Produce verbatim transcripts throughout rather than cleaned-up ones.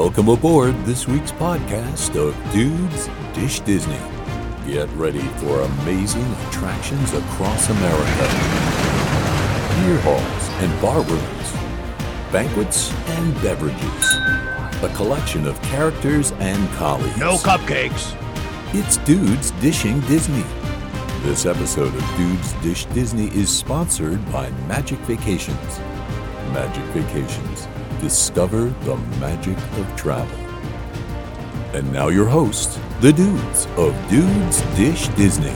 Welcome aboard this week's podcast of Dudes Dish Disney. Get ready for amazing attractions across America. Beer halls and bar rooms, banquets and beverages, a collection of characters and colleagues. No cupcakes. It's Dudes Dishing Disney. This episode of Dudes Dish Disney is sponsored by Magic Vacations. Magic Vacations. Discover the magic of travel. And now your hosts, the dudes of Dudes Dish Disney.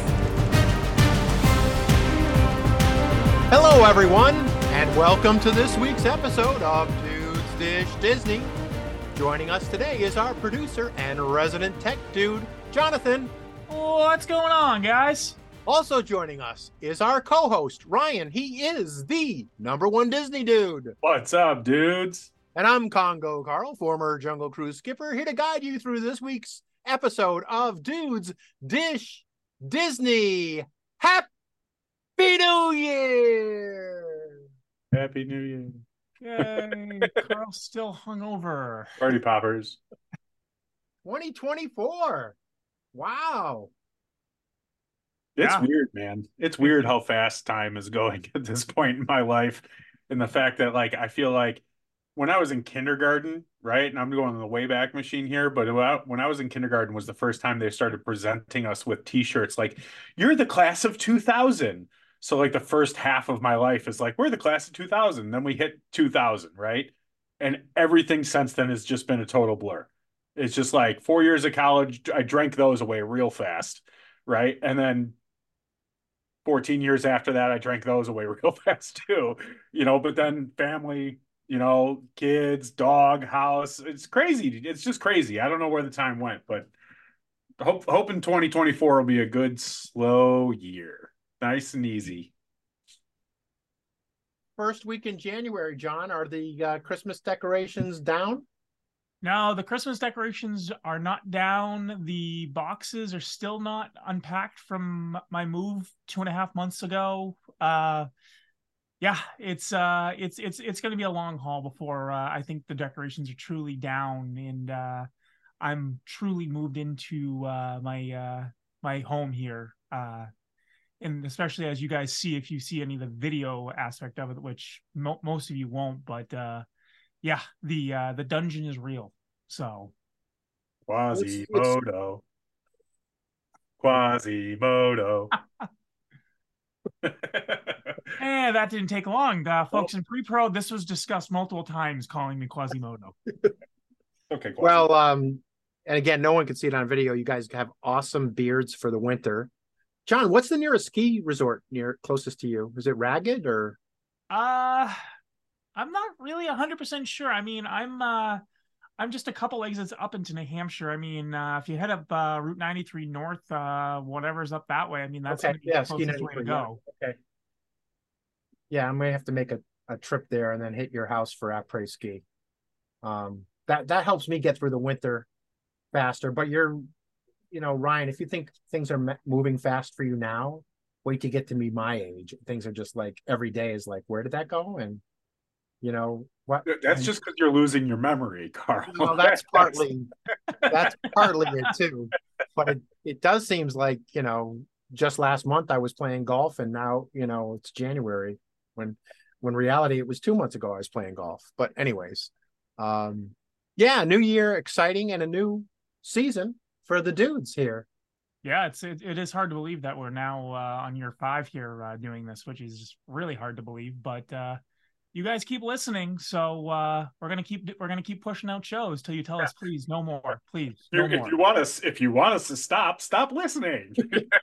Hello, everyone, and welcome to this week's episode of Dudes Dish Disney. Joining us today is our producer and resident tech dude, Jonathan. What's going on, guys? Also joining us is our co-host, Ryan. He is the number one Disney dude. What's up, dudes? And I'm Congo Carl, former Jungle Cruise skipper, here to guide you through this week's episode of Dudes Dish Disney. Happy New Year! Happy New Year. Yay, Carl's still hungover. Party poppers. twenty twenty-four. Wow. It's Yeah. weird, man. It's weird how fast time is going at this point in my life. And the fact that, like, I feel like when I was in kindergarten, right? And I'm going on the Wayback Machine here, but when I was in kindergarten was the first time they started presenting us with t-shirts like, you're the class of two thousand. So, like, the first half of my life is like, we're the class of two thousand. Then we hit two thousand, right? And everything since then has just been a total blur. It's just like four years of college, I drank those away real fast, right? And then fourteen years after that, I drank those away real fast too, you know, but then family, you know, kids, dog, house, it's crazy. It's just crazy. I don't know where the time went, but hope, hoping twenty twenty-four will be a good, slow year. Nice and easy. First week in January, John, are the uh, Christmas decorations down? No, the Christmas decorations are not down. The boxes are still not unpacked from my move two and a half months ago. Uh, yeah, it's uh, it's it's it's going to be a long haul before uh, I think the decorations are truly down, and uh, I'm truly moved into uh, my uh, my home here. Uh, and especially as you guys see, if you see any of the video aspect of it, which mo- most of you won't, but uh, yeah, the uh, the dungeon is real. So Quasimodo. Quasimodo. Eh, that didn't take long. Uh, folks in pre-pro, this was discussed multiple times, calling me Quasimodo. Okay. Quasimodo. Well, um, and again, no one can see it on video. You guys have awesome beards for the winter. John, what's the nearest ski resort near closest to you? Is it Ragged or? Uh, I'm not really one hundred percent sure. I mean, I'm uh, I'm just a couple exits up into New Hampshire. I mean, uh, if you head up uh, Route ninety-three north, uh, whatever's up that way, I mean, that's Okay, gonna be yeah, the ski closest way to ninety-three, go. yeah. Okay. Yeah, I may have to make a, a trip there and then hit your house for après ski. Um, that that helps me get through the winter faster. But you're, you know, Ryan, if you think things are me- moving fast for you now, wait to get to me my age. Things are just like every day is like, where did that go? And you know what? That's and, just because you're losing your memory, Carl. well, that's partly that's partly it too. But it, it does seems like, you know, just last month I was playing golf and now, you know, it's January when when reality it was two months ago I was playing golf. But anyways, um yeah, new year, exciting, and a new season for the dudes here. Yeah, it's it, it is hard to believe that we're now uh, on year five here uh, doing this, which is really hard to believe. But uh, you guys keep listening, so uh, we're gonna keep we're gonna keep pushing out shows till you tell us, please, no more, please, no if, more. if you want us, if you want us to stop, stop listening.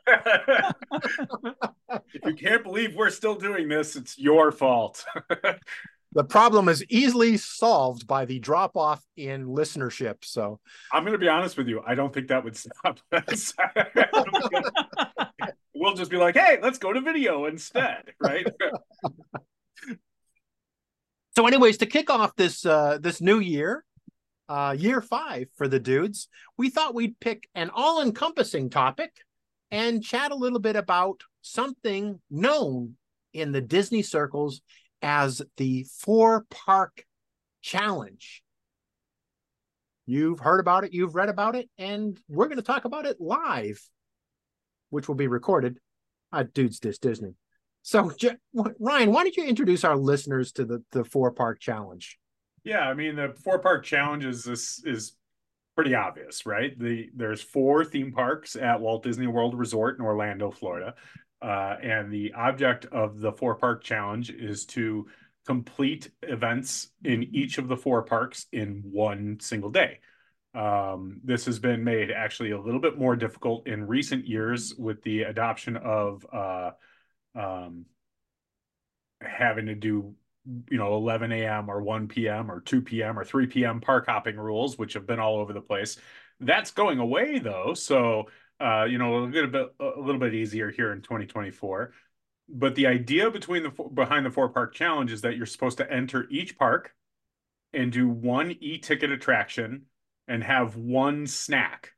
If you can't believe we're still doing this, it's your fault. The problem is easily solved by the drop off in listenership. So I'm going to be honest with you. I don't think that would stop us. We'll just be like, hey, let's go to video instead, right? So anyways, to kick off this uh, this new year, uh, year five for the dudes, we thought we'd pick an all-encompassing topic and chat a little bit about something known in the Disney circles as the four-park challenge. You've heard about it, you've read about it, and we're going to talk about it live, which will be recorded at Dudes Dish Disney. So, Ryan, why don't you introduce our listeners to the, the four park challenge? Yeah, I mean, the four park challenge is this is pretty obvious, right? The there's four theme parks at Walt Disney World Resort in Orlando, Florida. Uh, and the object of the four park challenge is to complete events in each of the four parks in one single day. Um, this has been made actually a little bit more difficult in recent years with the adoption of uh, um, having to do, you know, eleven a m or one p m or two p m or three p m park hopping rules, which have been all over the place. That's going away though. So, uh, you know, a little bit, a little bit easier here in twenty twenty-four. But the idea between the behind the four park challenge is that you're supposed to enter each park and do one e-ticket attraction and have one snack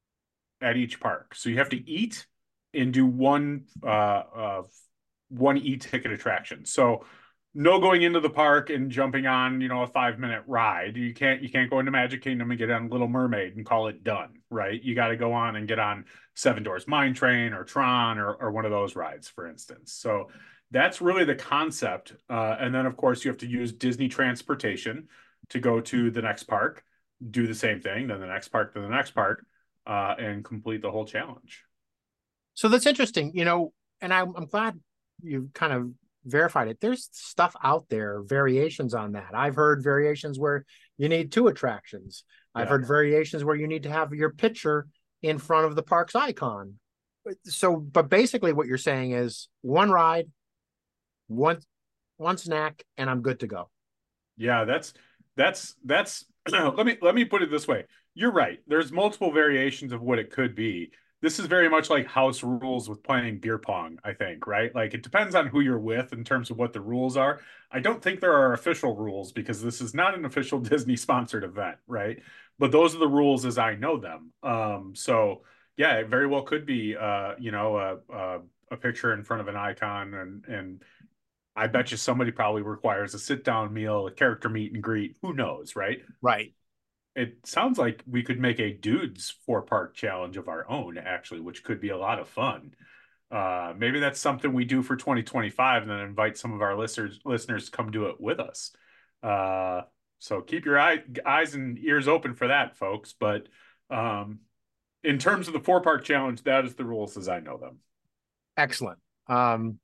at each park. So you have to eat and do one uh, uh one e-ticket attraction. So no going into the park and jumping on, you know, a five minute ride. You can't you can't go into Magic Kingdom and get on Little Mermaid and call it done, right? You got to go on and get on Seven Dwarfs Mine Train or Tron or or one of those rides, for instance. So that's really the concept. Uh, and then of course you have to use Disney transportation to go to the next park, do the same thing, then the next park, then the next park, uh, and complete the whole challenge. So that's interesting, you know, and I'm, I'm glad you kind of verified it. There's stuff out there, variations on that. I've heard variations where you need two attractions. I've yeah. heard variations where you need to have your picture in front of the park's icon. So, but basically what you're saying is one ride, one, one snack, and I'm good to go. Yeah, that's, that's, that's, let me, let me put it this way. You're right. There's multiple variations of what it could be. This is very much like house rules with playing beer pong, I think, right? Like it depends on who you're with in terms of what the rules are. I don't think there are official rules because this is not an official Disney sponsored event, right? But those are the rules as I know them. Um, so yeah, it very well could be, uh, you know, a, a, a picture in front of an icon, and and I bet you somebody probably requires a sit down meal, a character meet and greet. Who knows, right? Right. It sounds like we could make a dudes four park challenge of our own, actually, which could be a lot of fun. Uh, maybe that's something we do for twenty twenty-five and then invite some of our listeners listeners to come do it with us. Uh, so keep your eye, eyes and ears open for that, folks. But um, in terms of the four park challenge, that is the rules as I know them. Excellent. Um,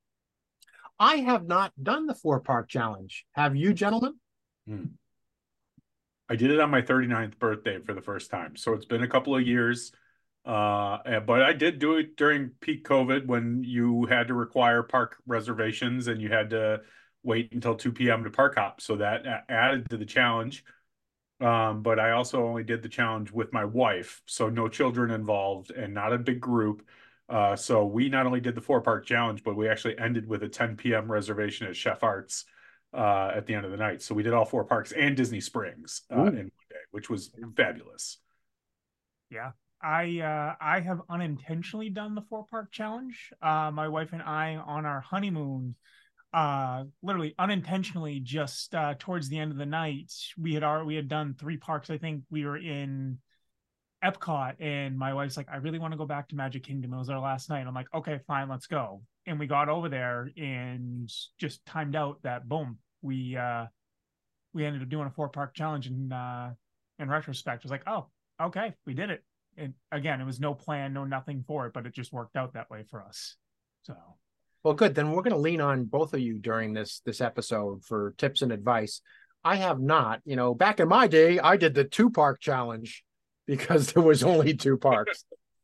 I have not done the four park challenge. Have you, gentlemen? Hmm. I did it on my thirty-ninth birthday for the first time. So it's been a couple of years. Uh, but I did do it during peak COVID when you had to require park reservations and you had to wait until two p m to park hop. So that added to the challenge. Um, but I also only did the challenge with my wife. So no children involved and not a big group. Uh, so we not only did the four park challenge, but we actually ended with a ten p m reservation at Chef Arts uh at the end of the night. So we did all four parks and Disney Springs uh, in one day, which was fabulous. Yeah, I uh I have unintentionally done the four park challenge. Uh my wife and I on our honeymoon, uh literally unintentionally, just uh towards the end of the night, we had already we had done three parks. I think we were in Epcot and my wife's like, I really want to go back to Magic Kingdom. It was our last night. I'm like, okay, fine, let's go. And we got over there and just timed out that boom, we uh we ended up doing a four park challenge. And uh in retrospect, it was like, oh, okay, we did it. And again, it was no plan, no nothing for it, but it just worked out that way for us. So well, good. Then we're going to lean on both of you during this this episode for tips and advice. I have not, you know, back in my day, I did the two park challenge because there was only two parks.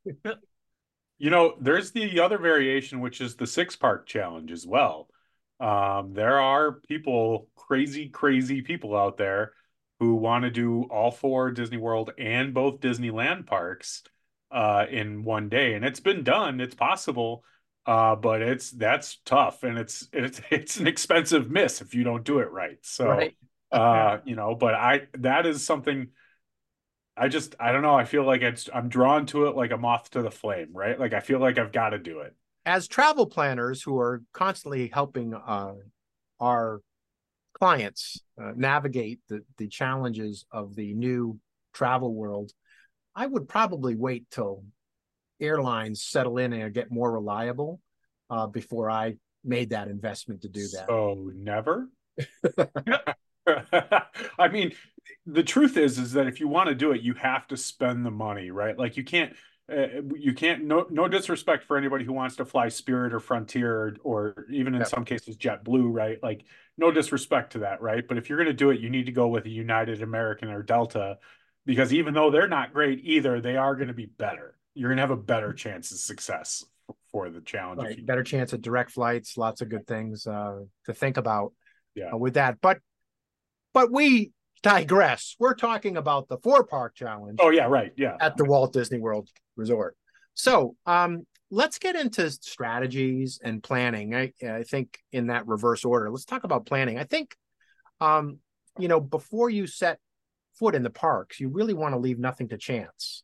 You know, there's the other variation, which is the six park challenge as well. Um, there are people, crazy, crazy people out there who want to do all four Disney World and both Disneyland parks uh, in one day. And it's been done. It's possible. Uh, but it's, that's tough. And it's, it's, it's an expensive miss if you don't do it right. So, right. uh, you know, but I, that is something I just, I don't know. I feel like it's, I'm drawn to it like a moth to the flame, right? Like I feel like I've got to do it. As travel planners who are constantly helping uh, our clients uh, navigate the, the challenges of the new travel world, I would probably wait till airlines settle in and get more reliable uh, before I made that investment to do that. So never. I mean, the truth is, is that if you want to do it, you have to spend the money, right? Like you can't, uh, you can't. No, no disrespect for anybody who wants to fly Spirit or Frontier, or, or even in Yep. some cases JetBlue, right? Like no disrespect to that, right? But if you're going to do it, you need to go with a United, American, or Delta, because even though they're not great either, they are going to be better. You're going to have a better chance of success for the challenge. Right. If you, Better chance at direct flights, lots of good things uh, to think about yeah. uh, with that. But but we digress. We're talking about the four park challenge. Oh yeah, right. Yeah. At the Walt Disney World Resort. So um, let's get into strategies and planning. I, I think in that reverse order. Let's talk about planning. I think, um, you know, before you set foot in the parks, you really want to leave nothing to chance.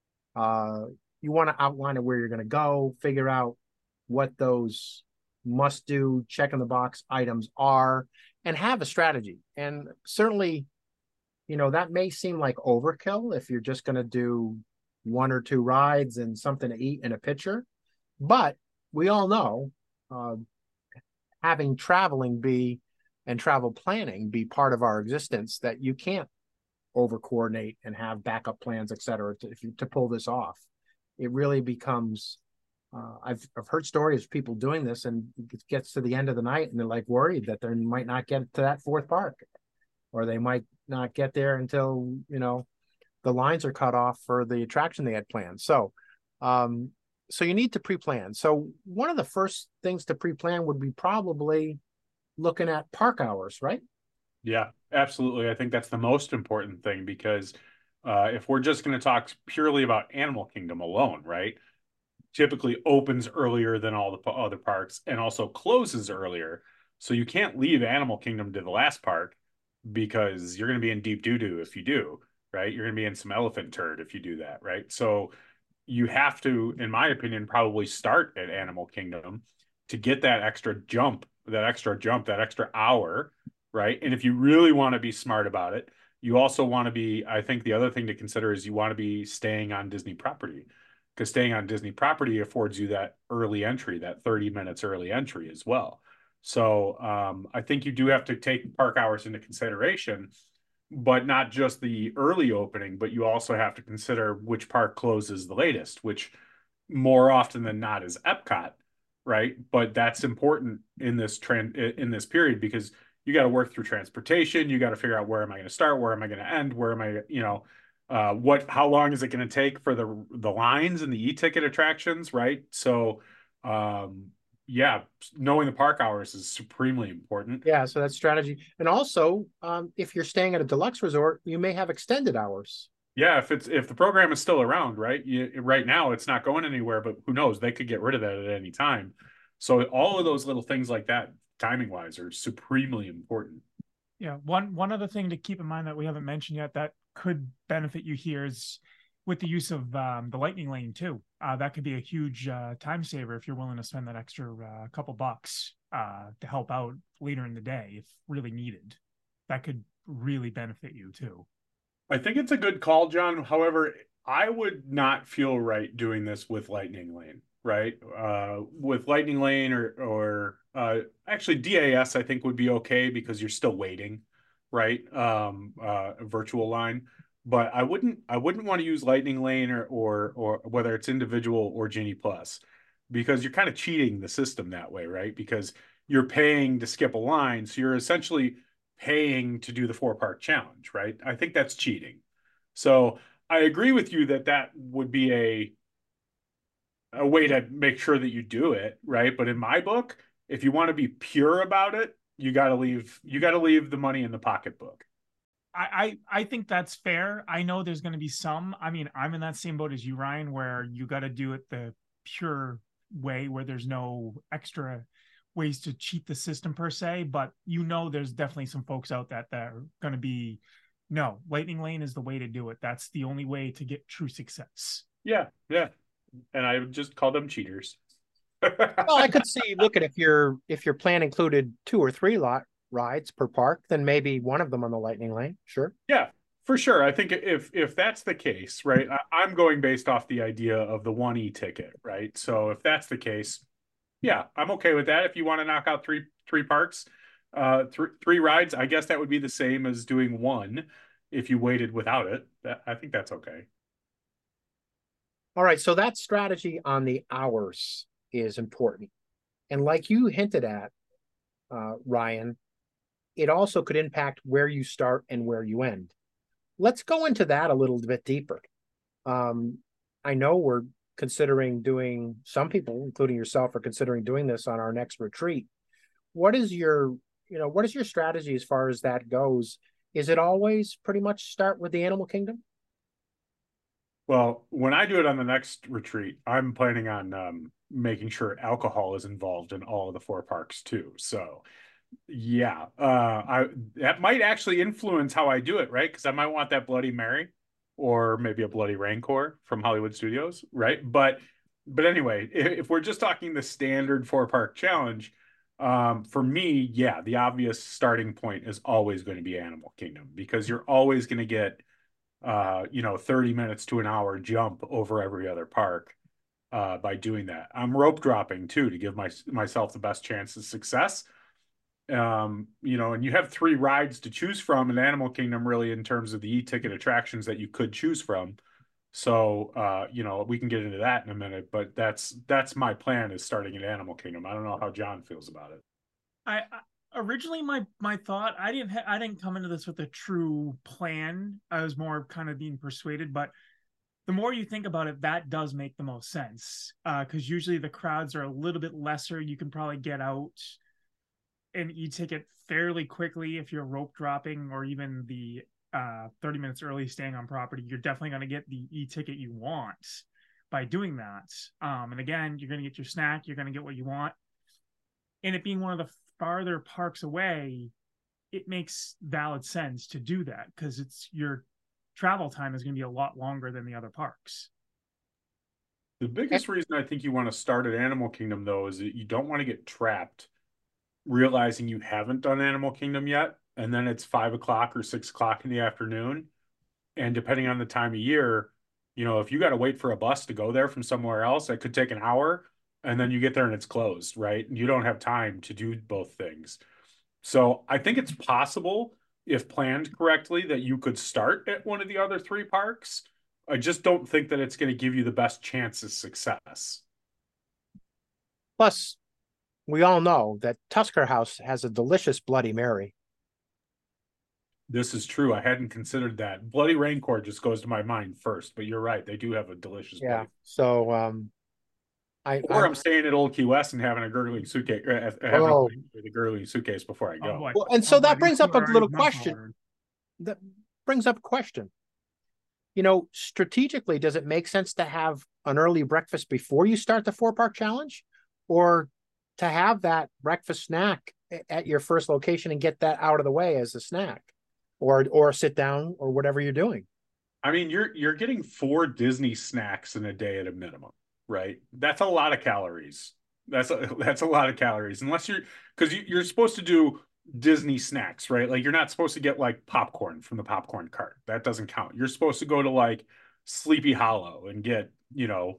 Uh, you want to outline where you're going to go, figure out what those must do, check in the box items are, and have a strategy. And certainly, you know, that may seem like overkill if you're just going to do one or two rides and something to eat and a pitcher. But we all know uh, having traveling be and travel planning be part of our existence, that you can't over coordinate and have backup plans, et cetera, to, if you, to pull this off. It really becomes, uh, I've, I've heard stories of people doing this, and it gets to the end of the night and they're like worried that they might not get to that fourth park, or they might not get there until, you know, the lines are cut off for the attraction they had planned. So, um, so you need to pre-plan. So one of the first things to pre-plan would be probably looking at park hours, right? Yeah, absolutely. I think that's the most important thing, because uh, if we're just going to talk purely about Animal Kingdom alone, right? Typically opens earlier than all the other parks and also closes earlier. So you can't leave Animal Kingdom to the last park, because you're going to be in deep doo-doo if you do, right? You're going to be in some elephant turd if you do that, right? So you have to, in my opinion, probably start at Animal Kingdom to get that extra jump, that extra jump, that extra hour, right? And if you really want to be smart about it, you also want to be, I think the other thing to consider is you want to be staying on Disney property, because staying on Disney property affords you that early entry, that thirty minutes early entry as well. So um, I think you do have to take park hours into consideration, but not just the early opening, but you also have to consider which park closes the latest, which more often than not is Epcot, right? But that's important in this trend, in this period, because you got to work through transportation. You got to figure out, where am I going to start? Where am I going to end? Where am I, you know, uh, what, how long is it going to take for the, the lines and the e-ticket attractions, right? So, um, yeah, knowing the park hours is supremely important. Yeah, so that's strategy. And also, um, if you're staying at a deluxe resort, you may have extended hours. Yeah, if it's if the program is still around, right? You, right now, it's not going anywhere, but who knows? They could get rid of that at any time. So all of those little things like that, timing wise, are supremely important. Yeah, one one other thing to keep in mind that we haven't mentioned yet that could benefit you here is with the use of um, the Lightning Lane too. Uh, that could be a huge uh, time saver if you're willing to spend that extra uh, couple bucks uh, to help out later in the day if really needed. That could really benefit you too. I think it's a good call, John. However, I would not feel right doing this with Lightning Lane, right? Uh, with Lightning Lane or or uh, actually D A S, I think would be okay, because you're still waiting, right? Um, uh, virtual line. But I wouldn't I wouldn't want to use Lightning Lane or or or whether it's individual or Genie Plus, because you're kind of cheating the system that way, right? Because you're paying to skip a line, so you're essentially paying to do the four park challenge, right? I think that's cheating. So I agree with you that that would be a a way to make sure that you do it, right? But in my book, if you want to be pure about it, you got to leave you got to leave the money in the pocketbook. I, I I think that's fair. I know there's going to be some. I mean, I'm in that same boat as you, Ryan, where you got to do it the pure way, where there's no extra ways to cheat the system per se. But you know, there's definitely some folks out that that are going to be, no, Lightning Lane is the way to do it. That's the only way to get true success. Yeah, yeah, and I would just call them cheaters. Well, I could see. Look at if your if your plan included two or three lot rides per park, then maybe one of them on the Lightning Lane. Sure. Yeah. For sure. I think if if that's the case, right, I, I'm going based off the idea of the one e-ticket, right? So if that's the case, yeah, I'm okay with that. If you want to knock out three three parks, uh, three three rides, I guess that would be the same as doing one if you waited without it. That, I think that's okay. All right, so that strategy on the hours is important. And like you hinted at, uh, Ryan, it also could impact where you start and where you end. Let's go into that a little bit deeper. Um, I know we're considering doing, some people, including yourself, are considering doing this on our next retreat. What is your, you know, what is your strategy as far as that goes? Is it always pretty much start with the animal kingdom? Well, when I do it on the next retreat, I'm planning on um, making sure alcohol is involved in all of the four parks too. So, yeah, uh, I that might actually influence how I do it, right? Because I might want that Bloody Mary, or maybe a Bloody Rancor from Hollywood Studios, right? But, but anyway, if, if we're just talking the standard four park challenge, um, for me, yeah, the obvious starting point is always going to be Animal Kingdom because you're always going to get uh, you know, thirty minutes to an hour jump over every other park uh, by doing that. I'm rope dropping too to give my myself the best chance of success. Um, you know, and you have three rides to choose from in Animal Kingdom, really, in terms of the e-ticket attractions that you could choose from. So, uh, you know, we can get into that in a minute, but that's that's my plan is starting at Animal Kingdom. I don't know how John feels about it. I, I originally my my thought I didn't ha- I didn't come into this with a true plan. I was more kind of being persuaded, but the more you think about it, that does make the most sense. Uh, because usually the crowds are a little bit lesser. You can probably get out an e-ticket fairly quickly if you're rope dropping or even the uh thirty minutes early staying on property. You're definitely going to get the e-ticket you want by doing that. Um, and again, you're going to get your snack. You're going to get what you want. And it being one of the farther parks away, it makes valid sense to do that because it's your travel time is going to be a lot longer than the other parks. The biggest reason I think you want to start at Animal Kingdom, though, is that you don't want to get trapped realizing you haven't done Animal Kingdom yet, and then it's five o'clock or six o'clock in the afternoon. And depending on the time of year, you know, if you got to wait for a bus to go there from somewhere else, that could take an hour. And then you get there and it's closed, right? And you don't have time to do both things. So I think it's possible, if planned correctly, that you could start at one of the other three parks. I just don't think that it's going to give you the best chance of success. Plus, we all know that Tusker House has a delicious Bloody Mary. This is true. I hadn't considered that. Bloody Rancor just goes to my mind first, but you're right. They do have a delicious Yeah. Bloody. So, um, I, or I'm, I'm staying at Old Key West and having a gurgling suitcase, uh, having Oh. a gurgling suitcase before I go. Oh, boy. well, and so Oh, boy, that brings these up two a are little already question. mouth-watering. That brings up a question. You know, strategically, does it make sense to have an early breakfast before you start the four park challenge, or to have that breakfast snack at your first location and get that out of the way as a snack, or or sit down or whatever you're doing? I mean, you're you're getting four Disney snacks in a day at a minimum, right? That's a lot of calories. That's a, that's a lot of calories, unless you're because you, you're supposed to do Disney snacks, right? Like you're not supposed to get like popcorn from the popcorn cart. That doesn't count. You're supposed to go to like Sleepy Hollow and get, you know,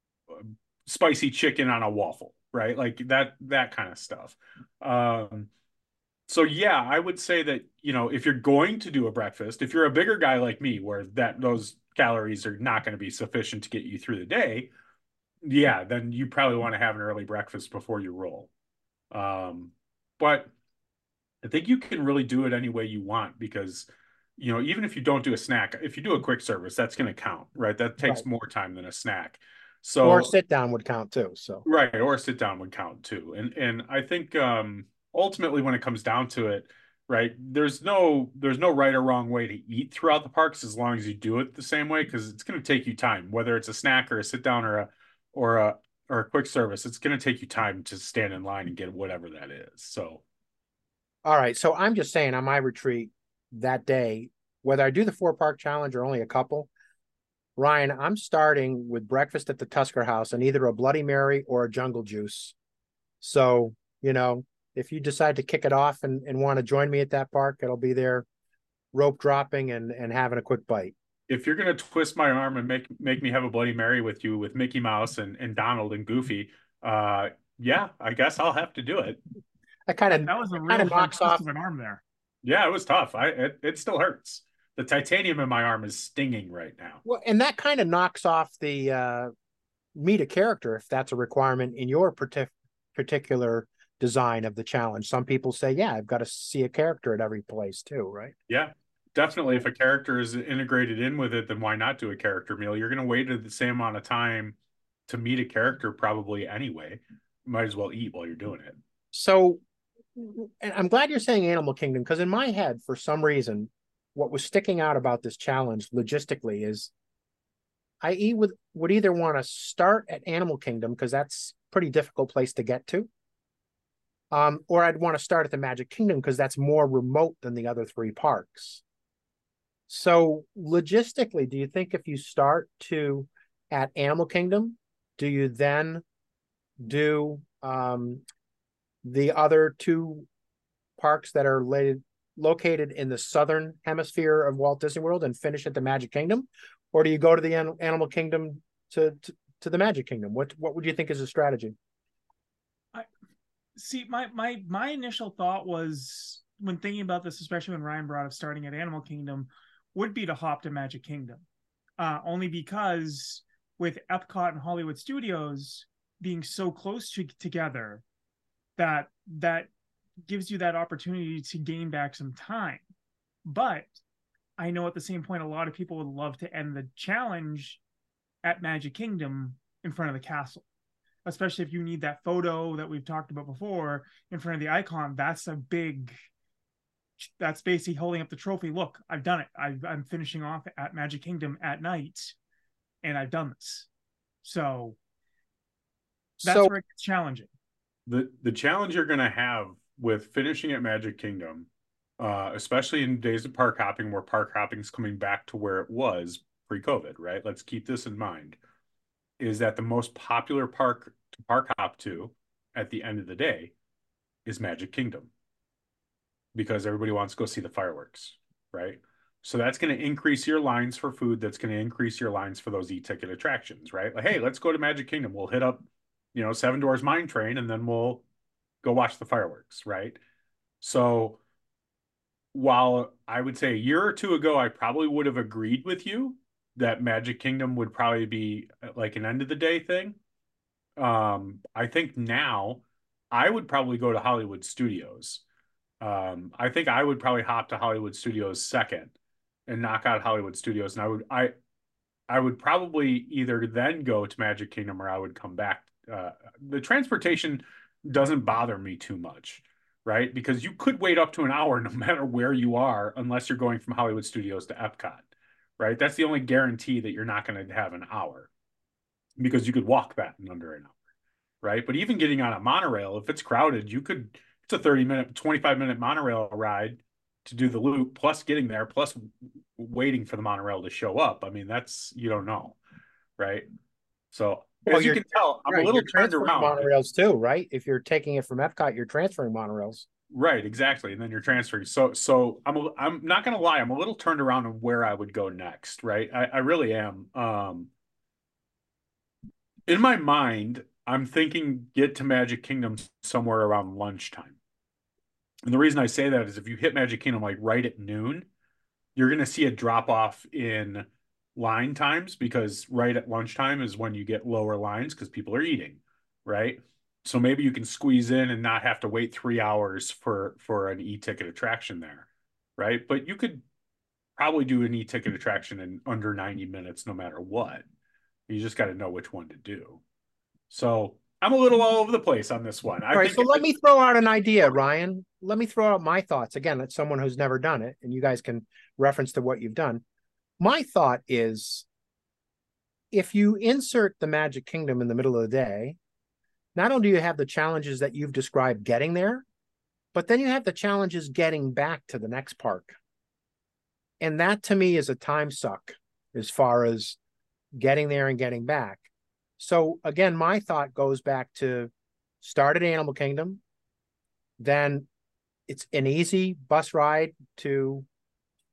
spicy chicken on a waffle, right? Like that that kind of stuff. Um, so yeah, I would say that, you know, if you're going to do a breakfast, if you're a bigger guy like me, where that those calories are not going to be sufficient to get you through the day, yeah, then you probably want to have an early breakfast before you roll. Um, but I think you can really do it any way you want because, you know, even if you don't do a snack, if you do a quick service, that's going to count, right? That takes Right. more time than a snack. So Or sit down would count too. So right, or sit down would count too. And and I think um ultimately when it comes down to it, right, there's no there's no right or wrong way to eat throughout the parks as long as you do it the same way, because it's going to take you time, whether it's a snack or a sit down or a or a or a quick service. It's going to take you time to stand in line and get whatever that is. So all right. So I'm just saying on my retreat that day, whether I do the four park challenge or only a couple, Ryan, I'm starting with breakfast at the Tusker House and either a Bloody Mary or a Jungle Juice. So, you know, if you decide to kick it off and, and want to join me at that park, it'll be there rope dropping and and having a quick bite. If you're gonna twist my arm and make make me have a Bloody Mary with you with Mickey Mouse and, and Donald and Goofy, uh, yeah, I guess I'll have to do it. That kind of That was a kind real of hard knocks twist off. of an arm there. Yeah, it was tough. I it, it still hurts. The titanium in my arm is stinging right now. Well, and that kind of knocks off the uh, meet a character if that's a requirement in your partic- particular design of the challenge. Some people say, yeah, I've got to see a character at every place too, right? Yeah, definitely. If a character is integrated in with it, then why not do a character meal? You're going to wait the same amount of time to meet a character probably anyway. Might as well eat while you're doing it. So, and I'm glad you're saying Animal Kingdom, because in my head, for some reason, what was sticking out about this challenge logistically is I e- would, would either want to start at Animal Kingdom, because that's a pretty difficult place to get to, um, or I'd want to start at the Magic Kingdom because that's more remote than the other three parks. So logistically, do you think if you start to at Animal Kingdom, do you then do um, the other two parks that are laid, located in the southern hemisphere of Walt Disney World and finish at the Magic Kingdom? Or do you go to the An- Animal Kingdom to, to, to the Magic Kingdom? What what would you think is a strategy? I see. My my my initial thought was, when thinking about this, especially when Ryan brought up starting at Animal Kingdom, would be to hop to Magic Kingdom, uh, only because with Epcot and Hollywood Studios being so close to, together, that that gives you that opportunity to gain back some time. But I know at the same point, a lot of people would love to end the challenge at Magic Kingdom in front of the castle, especially if you need that photo that we've talked about before in front of the icon. That's a big, that's basically holding up the trophy. Look, I've done it. I've, I'm finishing off at Magic Kingdom at night, and I've done this. So that's So where it gets challenging. The the challenge you're going to have with finishing at Magic Kingdom, uh, especially in days of park hopping, where park hopping is coming back to where it was pre-COVID, right? Let's keep this in mind, is that the most popular park to park hop to at the end of the day is Magic Kingdom, because everybody wants to go see the fireworks, right? So that's going to increase your lines for food. That's going to increase your lines for those e-ticket attractions, right? Like, hey, let's go to Magic Kingdom. We'll hit up, you know, Seven Dwarfs Mine Train, and then we'll go watch the fireworks, right? So while I would say a year or two ago, I probably would have agreed with you that Magic Kingdom would probably be like an end of the day thing. Um, I think now I would probably go to Hollywood Studios. Um, I think I would probably hop to Hollywood Studios second and knock out Hollywood Studios. And I would, I, I would probably either then go to Magic Kingdom, or I would come back. Uh, the transportation doesn't bother me too much, right? Because you could wait up to an hour no matter where you are, unless you're going from Hollywood Studios to Epcot, right? That's the only guarantee that you're not going to have an hour, because you could walk that in under an hour, right? But even getting on a monorail, if it's crowded, you could, it's a thirty minute, twenty-five minute monorail ride to do the loop, plus getting there, plus waiting for the monorail to show up. I mean, that's, you don't know, right? So well, as you can tell, I'm right, a little you're turned transferring around. monorails too, right? If you're taking it from Epcot, you're transferring monorails. Right, exactly. And then you're transferring. So, so I'm, a, I'm not going to lie. I'm a little turned around on where I would go next. Right. I, I really am. Um, in my mind, I'm thinking get to Magic Kingdom somewhere around lunchtime. And the reason I say that is if you hit Magic Kingdom like right at noon, you're going to see a drop off in line times, because right at lunchtime is when you get lower lines because people are eating, right? So maybe you can squeeze in and not have to wait three hours for, for an e-ticket attraction there, right? But you could probably do an e-ticket attraction in under ninety minutes no matter what. You just got to know which one to do. So I'm a little all over the place on this one. I All right, think so let me throw out an idea, Ryan. Let me throw out my thoughts. Again, it's someone who's never done it, and you guys can reference to what you've done. My thought is, if you insert the Magic Kingdom in the middle of the day, not only do you have the challenges that you've described getting there, but then you have the challenges getting back to the next park. And that to me is a time suck as far as getting there and getting back. So again, my thought goes back to start at Animal Kingdom, then it's an easy bus ride to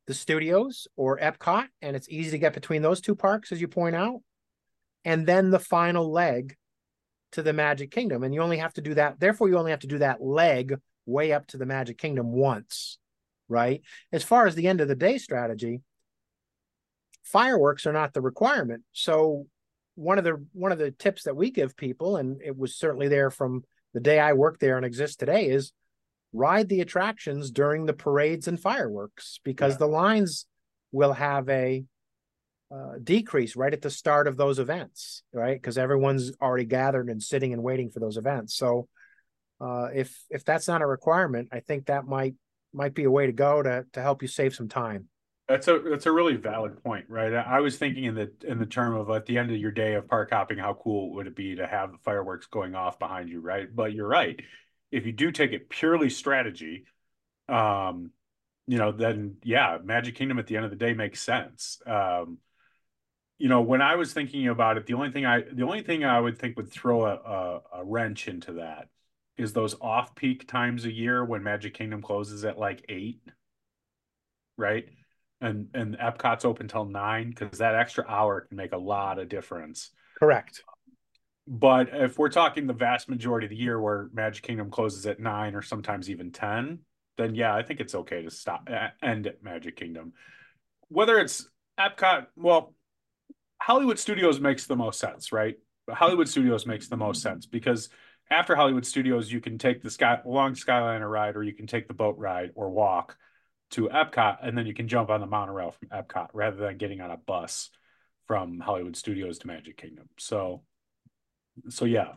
the studios or Epcot, and it's easy to get between those two parks, as you point out. And then the final leg to the Magic Kingdom. And you only have to do that. Therefore, you only have to do that leg way up to the Magic Kingdom once, right? As far as the end of the day strategy, fireworks are not the requirement. So one of the one of the tips that we give people, and it was certainly there from the day I worked there and exists today, is ride the attractions during the parades and fireworks, because yeah. the lines will have a uh, decrease right at the start of those events, right? Because everyone's already gathered and sitting and waiting for those events. So uh, if if that's not a requirement, I think that might might be a way to go to to help you save some time. That's a that's a really valid point, right? I was thinking in the in the term of at the end of your day of park hopping, how cool would it be to have the fireworks going off behind you, right? But you're right. If you do take it purely strategy, um, you know, then yeah, Magic Kingdom at the end of the day makes sense. Um, you know, when I was thinking about it, the only thing I the only thing I would think would throw a, a, a wrench into that is those off-peak times a year when Magic Kingdom closes at like eight, right? And and Epcot's open till nine, because that extra hour can make a lot of difference. Correct. But if we're talking the vast majority of the year where Magic Kingdom closes at nine or sometimes even ten, then yeah, I think it's okay to stop end at Magic Kingdom. Whether it's Epcot, well, Hollywood Studios makes the most sense, right? Hollywood Studios makes the most sense because after Hollywood Studios, you can take the sky long Skyliner ride, or you can take the boat ride or walk to Epcot, and then you can jump on the monorail from Epcot rather than getting on a bus from Hollywood Studios to Magic Kingdom. So, so yeah.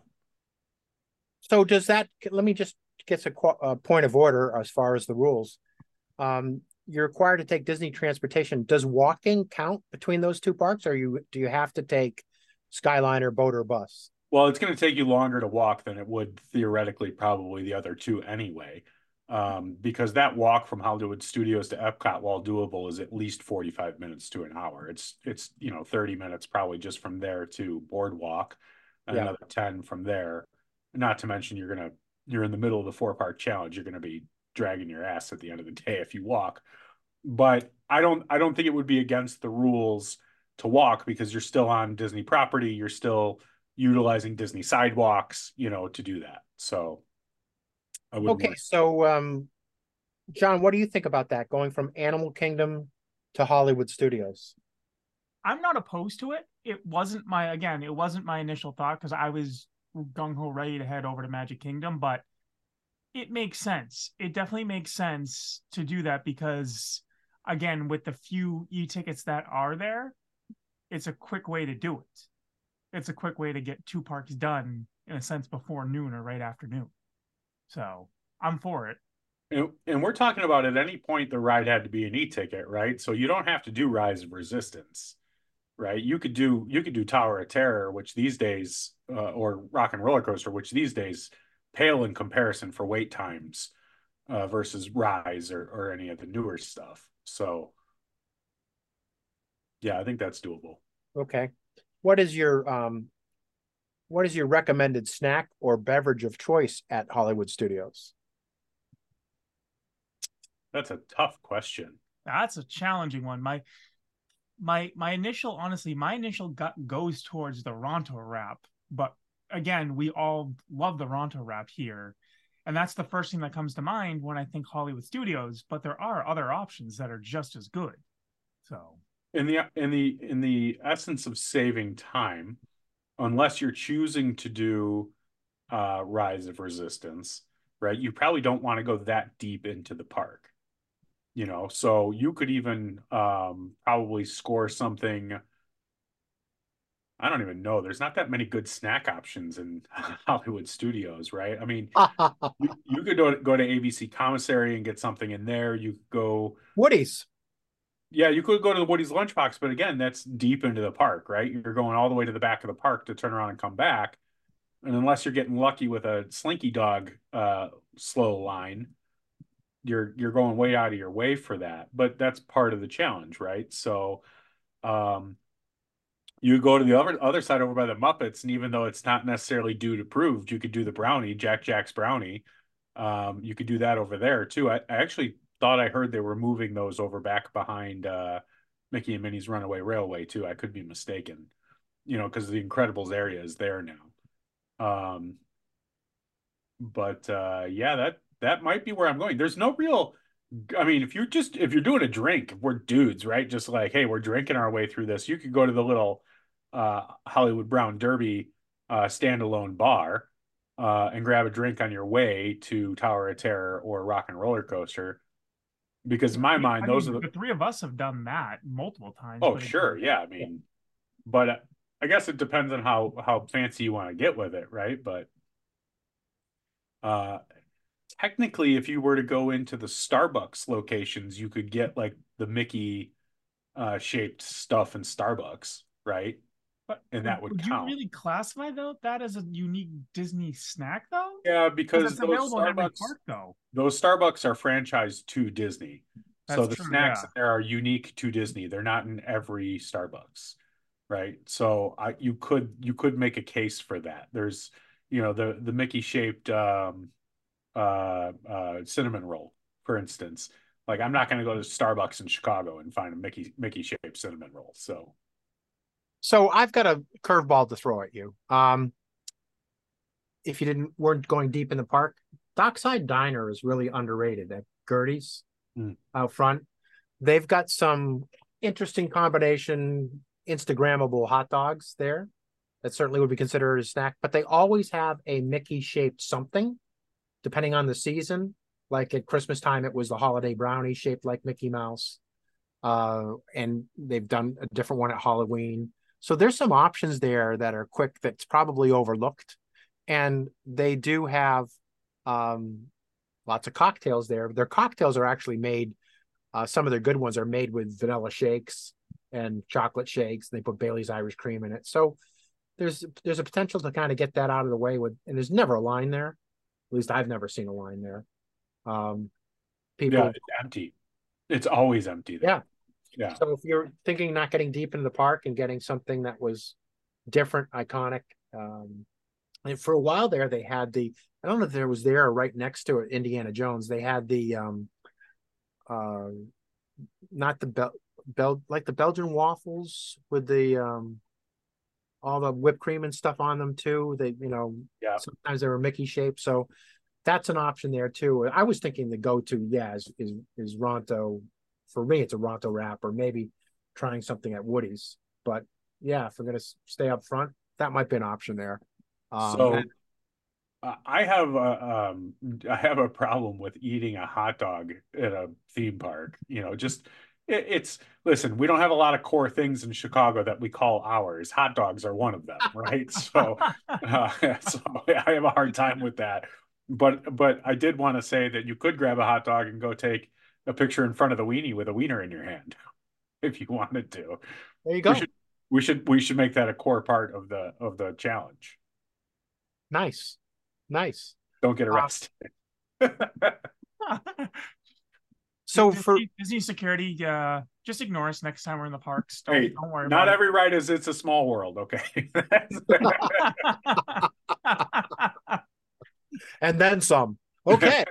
So does that, let me just get a, a point of order as far as the rules. Um, you're required to take Disney transportation. Does walking count between those two parks, or you do you have to take Skyliner, boat, or bus? Well, it's going to take you longer to walk than it would theoretically probably the other two anyway. Um, because that walk from Hollywood Studios to Epcot, while doable, is at least forty-five minutes to an hour. It's, it's, you know, thirty minutes probably just from there to Boardwalk, and yeah. another ten from there. Not to mention you're going to, you're in the middle of the four park challenge. You're going to be dragging your ass at the end of the day if you walk. But I don't, I don't think it would be against the rules to walk, because you're still on Disney property. You're still utilizing Disney sidewalks, you know, to do that. So. Okay, worry. so um, John, what do you think about that, going from Animal Kingdom to Hollywood Studios? I'm not opposed to it. It wasn't my, again, it wasn't my initial thought, because I was gung-ho ready to head over to Magic Kingdom, but it makes sense. It definitely makes sense to do that because, again, with the few e-tickets that are there, it's a quick way to do it. It's a quick way to get two parks done, in a sense, before noon or right after noon. So I'm for it. And, and we're talking about at any point the ride had to be an e-ticket, right? So you don't have to do Rise of Resistance, right? You could do you could do Tower of Terror, which these days, uh, or Rock and Roller Coaster, which these days pale in comparison for wait times uh, versus Rise or or any of the newer stuff. So yeah, I think that's doable. Okay, what is your um? What is your recommended snack or beverage of choice at Hollywood Studios? That's a tough question. That's a challenging one. My my my initial, honestly, my initial gut goes towards the Ronto wrap. But again, we all love the Ronto wrap here. And that's the first thing that comes to mind when I think Hollywood Studios. But there are other options that are just as good. So in the in the in the essence of saving time, unless you're choosing to do uh, Rise of Resistance, right? You probably don't want to go that deep into the park, you know? So you could even um, probably score something. I don't even know. There's not that many good snack options in Hollywood Studios, right? I mean, you, you could go, go to A B C Commissary and get something in there. You could go... Woody's. Yeah, you could go to the Woody's Lunchbox, but again, that's deep into the park, right? You're going all the way to the back of the park to turn around and come back. And unless you're getting lucky with a Slinky Dog uh, slow line, you're you're going way out of your way for that. But that's part of the challenge, right? So um, you go to the other, other side over by the Muppets, and even though it's not necessarily dude approved, you could do the brownie, Jack Jack's brownie. Um, you could do that over there too. I, I actually thought I heard they were moving those over back behind uh, Mickey and Minnie's Runaway Railway too. I could be mistaken, you know, because the Incredibles area is there now. Um, but uh, yeah, that that might be where I'm going. There's no real. I mean, if you're just if you're doing a drink, we're dudes, right? Just like, hey, we're drinking our way through this. You could go to the little uh, Hollywood Brown Derby uh, standalone bar uh, and grab a drink on your way to Tower of Terror or Rock and Roller Coaster. Because in my mind, I those mean, are the, the three of us have done that multiple times. oh, but sure, it, yeah. I mean, but uh, I guess it depends on how how fancy you want to get with it, right? But uh, technically, if you were to go into the Starbucks locations, you could get like the Mickey uh, shaped stuff in Starbucks, right? But and that would would count. you really classify though that as a unique Disney snack though? Yeah, because it's those available in every Starbucks, park though. those Starbucks are franchised to Disney. That's So the true, snacks yeah. there are unique to Disney. They're not in every Starbucks, right? So I you could you could make a case for that. There's, you know, the the Mickey shaped um uh uh cinnamon roll, for instance. Like I'm not going to go to Starbucks in Chicago and find a Mickey Mickey shaped cinnamon roll. So So I've got a curveball to throw at you. Um, if you didn't weren't going deep in the park, Dockside Diner is really underrated at Gertie's mm. out front. They've got some interesting combination Instagrammable hot dogs there that certainly would be considered a snack, but they always have a Mickey shaped something depending on the season. Like at Christmas time, it was the holiday brownie shaped like Mickey Mouse. Uh, and they've done a different one at Halloween. So there's some options there that are quick that's probably overlooked. And they do have um, lots of cocktails there. Their cocktails are actually made, uh, some of their good ones are made with vanilla shakes and chocolate shakes. They put Bailey's Irish cream in it. So there's there's a potential to kind of get that out of the way with, and there's never a line there. At least I've never seen a line there. Um, people, yeah, it's empty. It's always empty there. Yeah. Yeah. So if you're thinking not getting deep into the park and getting something that was different, iconic, um, and for a while there, they had the, I don't know if there was there or right next to it, Indiana Jones. They had the, um, uh, not the Bel, Bel, like the Belgian waffles with the, um, all the whipped cream and stuff on them too. They, you know, yeah. Sometimes they were Mickey shaped. So that's an option there too. I was thinking the go-to, yeah, is, is, is Ronto. For me, it's a Ronto wrap, or maybe trying something at Woody's. But yeah, if we're going to stay up front, that might be an option there. Um, so and, uh, I have a um, I have a problem with eating a hot dog at a theme park. You know, just it, it's listen. We don't have a lot of core things in Chicago that we call ours. Hot dogs are one of them, right? so, uh, so I have a hard time with that. But but I did want to say that you could grab a hot dog and go take a picture in front of the weenie with a wiener in your hand if you wanted to. There you go. We should, we should we should make that a core part of the of the challenge. Nice. Nice. Don't get arrested. Uh, so Disney, for Disney security, uh, just ignore us next time we're in the parks. Don't, hey, don't worry not about every ride is It's a Small World, okay? and then some. Okay.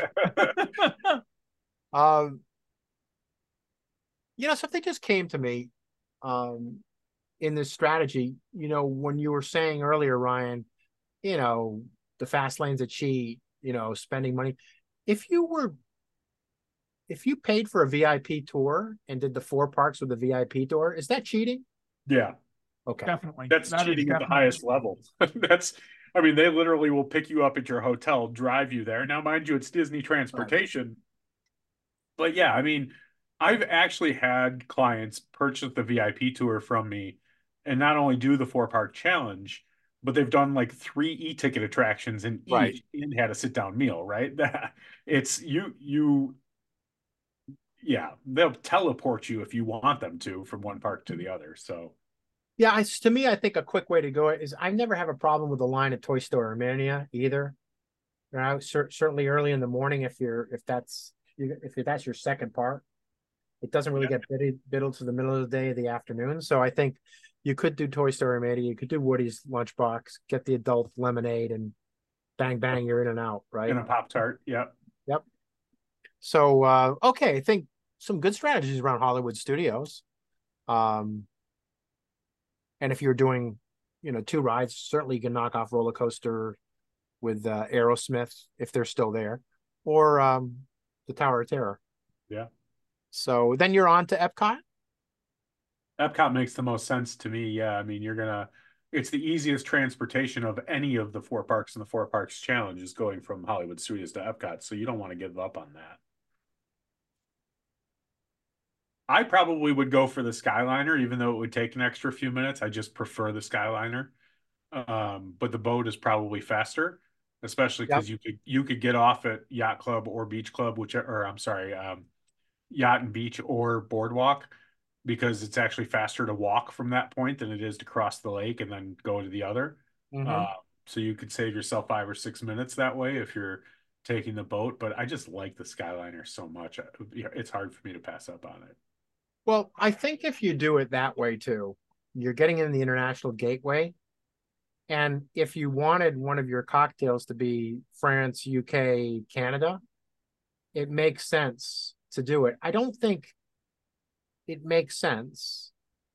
Um, you know, something just came to me um, in this strategy. You know, when you were saying earlier, Ryan, you know, the fast lane's a cheat, you know, spending money. If you were, if you paid for a V I P tour and did the four parks with the V I P tour, is that cheating? Yeah. Okay. Definitely. That's That cheating at the definitely highest cheating. level. That's, I mean, they literally will pick you up at your hotel, drive you there. Now, mind you, it's Disney transportation. Right. But yeah, I mean, I've actually had clients purchase the V I P tour from me and not only do the four park challenge, but they've done like three e-ticket attractions in Right. each and had a sit down meal, right? That it's you, you, yeah, they'll teleport you if you want them to from one park to the other. So, yeah, I, to me, I think a quick way to go is I never have a problem with the line at Toy Story Mania either. You know, cer- certainly early in the morning, if you're if that's if that's your second part, it doesn't really yeah. get bid- biddled to the middle of the day or the afternoon. So I think you could do Toy Story Mania, you could do Woody's Lunchbox, get the adult lemonade, and bang bang, you're in and out, right? And a Pop-Tart, yep. Yep. So uh, okay, I think some good strategies around Hollywood Studios. Um, and if you're doing, you know, two rides, certainly you can knock off Roller Coaster with uh, Aerosmith if they're still there, or um, the Tower of Terror. Yeah. So then you're on to Epcot. Epcot makes the most sense to me. Yeah, I mean, you're gonna. It's the easiest transportation of any of the four parks in the Four Parks Challenge is going from Hollywood Studios to Epcot, so you don't want to give up on that. I probably would go for the Skyliner, even though it would take an extra few minutes. I just prefer the Skyliner. Um, but the boat is probably faster, especially Yep. because you could you could get off at Yacht Club or Beach Club, which or I'm sorry, um, Yacht and Beach or Boardwalk, because it's actually faster to walk from that point than it is to cross the lake and then go to the other. Mhm. Uh, so you could save yourself five or six minutes that way if you're taking the boat. But I just like the Skyliner so much. It's hard for me to pass up on it. Well, I think if you do it that way too, you're getting in the International Gateway. And if you wanted one of your cocktails to be France, U K, Canada, it makes sense to do it. I don't think it makes sense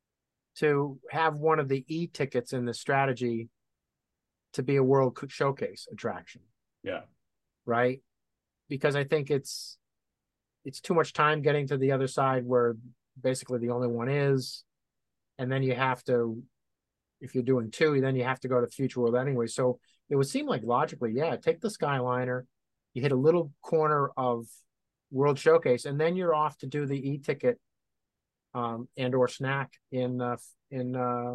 to have one of the e-tickets in the strategy to be a World Showcase attraction. Yeah. Right? Because I think it's it's too much time getting to the other side where basically the only one is. And then you have to, if you're doing two, then you have to go to Future World anyway. So it would seem like logically, yeah, take the Skyliner, you hit a little corner of World Showcase, and then you're off to do the e-ticket um, and or snack in uh, in uh,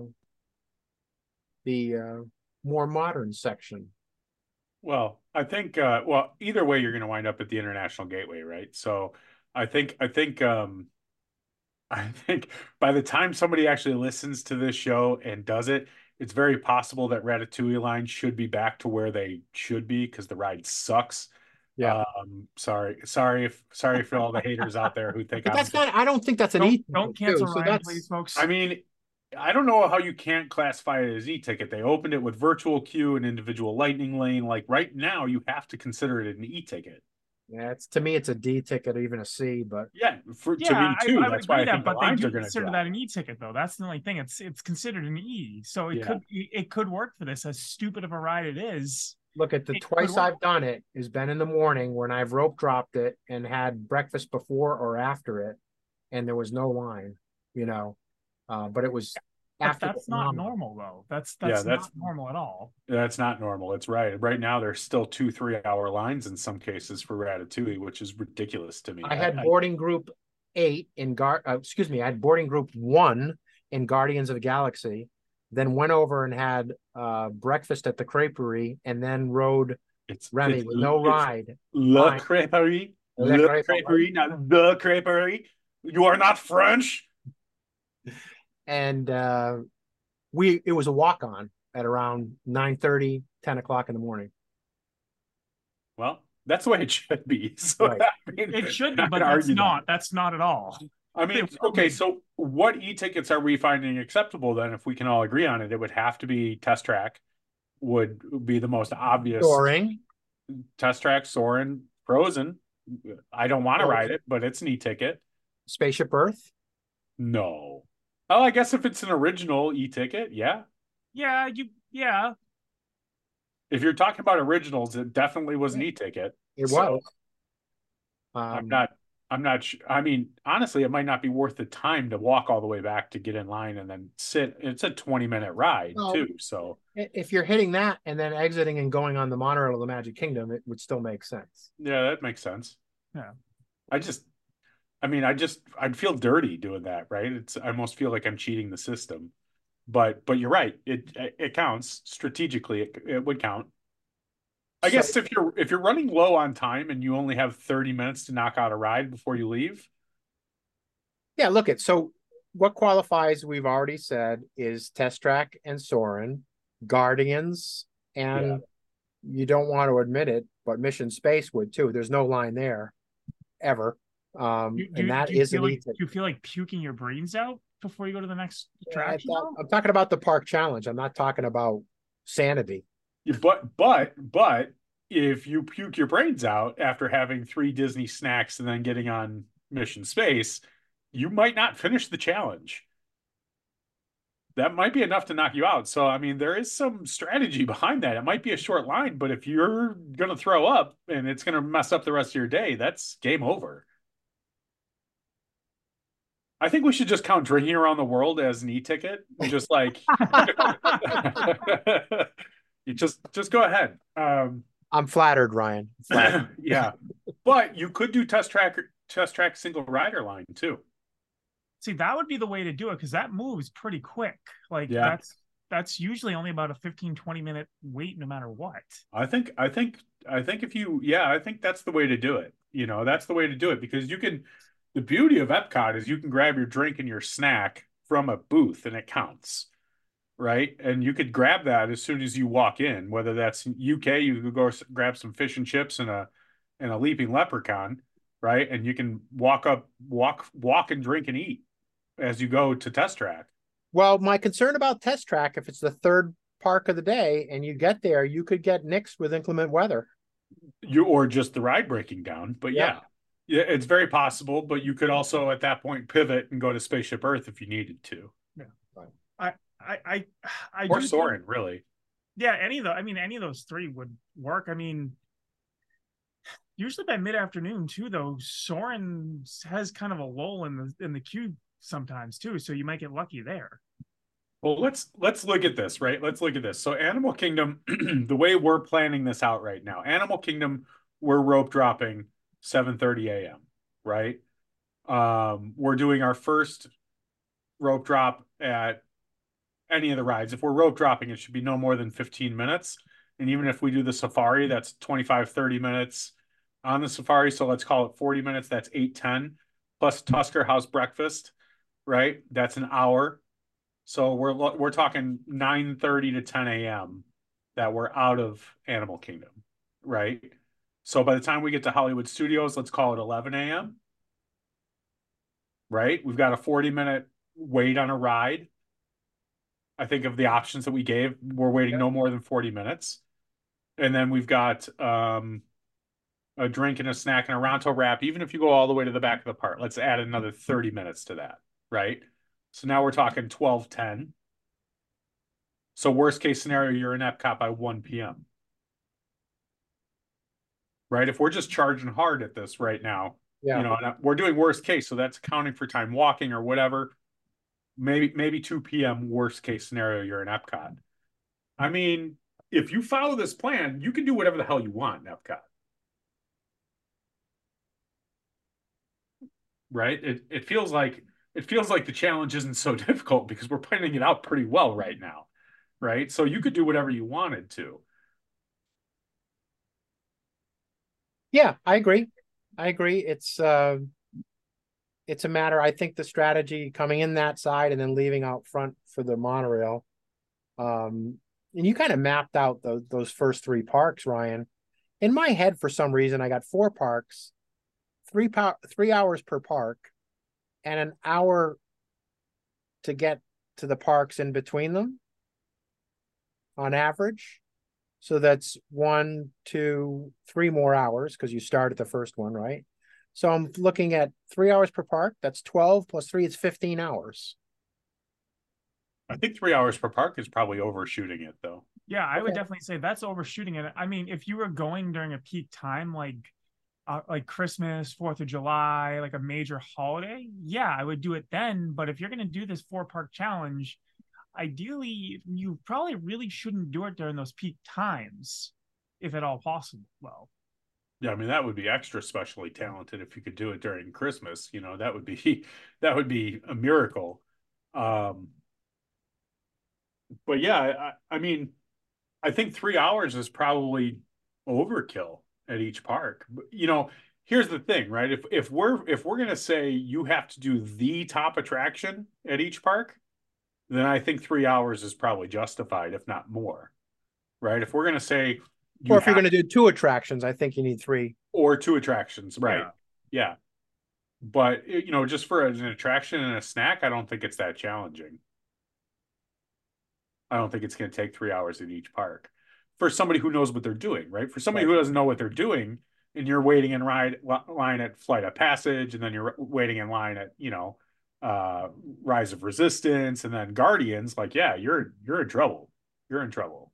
the uh, more modern section. Well, I think uh, well, either way, you're going to wind up at the International Gateway, right? So I think I think um, I think by the time somebody actually listens to this show and does it, it's very possible that Ratatouille line should be back to where they should be because the ride sucks. Yeah. Um, sorry, sorry if sorry for all the haters out there who think But I'm that's not, I don't think that's an Don't, e don't cancel too, so Ryan, that's, please, folks. I mean, I don't know how you can't classify it as e-ticket. They opened it with virtual queue and individual lightning lane. Like right now, you have to consider it an e-ticket. yeah, it's to me it's a D ticket or even a C, but Yeah, for, yeah, to me too. I, I That's would why I agree think that, the but they lines do are going to consider drop. that an e-ticket though. That's the only thing. It's it's considered an e, so it Yeah. could it could work for this. As stupid of a ride it is. look at the It twice could work. I've done it has been in the morning when I've rope dropped it and had breakfast before or after it, and there was no line, you know. Uh, but it was But after that's the not phenomenon. normal though. That's Yeah, that's, that's- not normal at all. That's not normal. It's right. Right now, there's still two, three hour lines in some cases for Ratatouille, which is ridiculous to me. I had boarding group eight in Guard. Uh, excuse me, I had boarding group one in Guardians of the Galaxy. Then went over and had uh, breakfast at the Creperie, and then rode It's Remy it's, with no it's ride. Le Fine. Creperie. Le Le Creperie. Creperie, not the Creperie. You are not French. And uh, we it was a walk on at around nine thirty, ten o'clock in the morning. Well, that's the way it should be. So Right. I mean, It should be, not but gonna that's argue that. not. That's not at all. I mean, They will okay, be. so what e-tickets are we finding acceptable then? If we can all agree on it, it would have to be Test Track, would be the most obvious. Soaring. Test Track, Soarin', Frozen. I don't want to Frozen. ride it, but it's an e-ticket. Spaceship Earth. No. Oh, I guess if it's an original e-ticket, yeah. Yeah, you. Yeah, If you're talking about originals, it definitely was an e-ticket. It So, was. Um, I'm not. I'm not. Sh- I mean, honestly, it might not be worth the time to walk all the way back to get in line and then sit. It's a twenty minute ride No. too. So If you're hitting that and then exiting and going on the monorail of the Magic Kingdom, it would still make sense. yeah, that makes sense. Yeah. I just. I mean, I just. I'd feel dirty doing that, right? It's. I almost feel like I'm cheating the system. But but you're right. It it counts strategically. It, it would count. I So- guess if you're if you're running low on time and you only have thirty minutes to knock out a ride before you leave. Yeah, look at so what qualifies, we've already said, is Test Track and Soarin', Guardians, and Yeah. you don't want to admit it, but Mission Space would too. There's no line there ever. Um, Do, do, and that do you is feel an like, e-ticket. do you feel like puking your brains out before you go to the next Yeah, I attraction? thought- though? I'm talking about the park challenge. I'm not talking about sanity. Yeah, but but but if you puke your brains out after having three Disney snacks and then getting on Mission Space, you might not finish the challenge. That might be enough to knock you out. So, I mean, there is some strategy behind that. It might be a short line, but if you're going to throw up and it's going to mess up the rest of your day, that's game over. I think we should just count drinking around the world as an e-ticket. Just like, you just, just go ahead. Um, I'm flattered, Ryan. Flattered. Yeah. But you could do test track, test track single rider line too. See, that would be the way to do it, because that moves pretty quick. Like Yeah. that's that's usually only about a fifteen, twenty minute wait no matter what. I think, I think, I think if you, yeah, I think that's the way to do it. You know, that's the way to do it, because you can, the beauty of Epcot is you can grab your drink and your snack from a booth and it counts, right? And you could grab that as soon as you walk in, whether that's U K, you could go grab some fish and chips and a, and a leaping leprechaun, right? And you can walk up, walk, walk and drink and eat as you go to test track. Well, my concern about test track, if it's the third park of the day and you get there, you could get nixed with inclement weather. You, or just the ride breaking down, but Yeah. yeah. Yeah, it's very possible, but you could also at that point pivot and go to Spaceship Earth if you needed to. I I I, I Or do Soarin', think- really. Yeah, any of the I mean any of those three would work. I mean, usually by mid-afternoon too, though, Soarin' has kind of a lull in the in the queue sometimes too, so you might get lucky there. Well, let's let's look at this, right? Let's look at this. So Animal Kingdom, the way we're planning this out right now, Animal Kingdom, we're rope dropping seven thirty a.m., right? Um, we're doing our first rope drop at any of the rides. If we're rope dropping, it should be no more than fifteen minutes. And even if we do the safari, that's twenty-five, thirty minutes on the safari. So let's call it forty minutes. That's eight, ten plus Tusker House breakfast, right? That's an hour. So we're we're talking nine thirty to ten a.m. that we're out of Animal Kingdom, right? So by the time we get to Hollywood Studios, let's call it eleven a.m., right? We've got a forty minute wait on a ride. I think of the options that we gave, we're waiting Yeah. no more than forty minutes. And then we've got um, a drink and a snack and a Ronto wrap. Even if you go all the way to the back of the park, let's add another thirty minutes to that, right? So now we're talking twelve ten. So worst case scenario, you're in Epcot by one p.m. Right? If we're just charging hard at this right now, Yeah. you know, and we're doing worst case, so that's accounting for time walking or whatever. Maybe maybe two p.m. worst case scenario, you're in Epcot. I mean, if you follow this plan, you can do whatever the hell you want in Epcot. Right? It it feels like it feels like the challenge isn't so difficult because we're planning it out pretty well right now. Right? So you could do whatever you wanted to. Yeah, I agree. I agree. It's uh, it's a matter. I think the strategy coming in that side and then leaving out front for the monorail. Um, and you kind of mapped out those those first three parks, Ryan. In my head, for some reason, I got four parks, three pow- three hours per park, and an hour to get to the parks in between them, on average. So that's one, two, three more hours because you start at the first one, right? So I'm looking at three hours per park. That's twelve plus three is fifteen hours. I think three hours per park is probably overshooting it, though. Yeah, I would Okay. definitely say that's overshooting it. I mean, if you were going during a peak time like uh, like Christmas, Fourth of July, like a major holiday, yeah, I would do it then. But if you're going to do this four park challenge, ideally, you probably really shouldn't do it during those peak times, if at all possible. Well, Yeah, I mean that would be extra specially talented if you could do it during Christmas. You know, that would be that would be a miracle. Um, but yeah, I, I mean, I think three hours is probably overkill at each park. But, you know, here's the thing, right? If if we're if we're gonna say you have to do the top attraction at each park, then I think three hours is probably justified, if not more. Right? If we're gonna say you Or if you're have- going to do two attractions, I think you need three. or two attractions, right? Yeah. Yeah. But you know, just for an attraction and a snack, I don't think it's that challenging. I don't think it's going to take three hours at each park. for somebody who knows what they're doing, right? For somebody Right. who doesn't know what they're doing, and you're waiting in ride line at Flight of Passage, and then you're waiting in line at, you know, uh, Rise of Resistance, and then Guardians, like, yeah, you're you're in trouble. You're in trouble.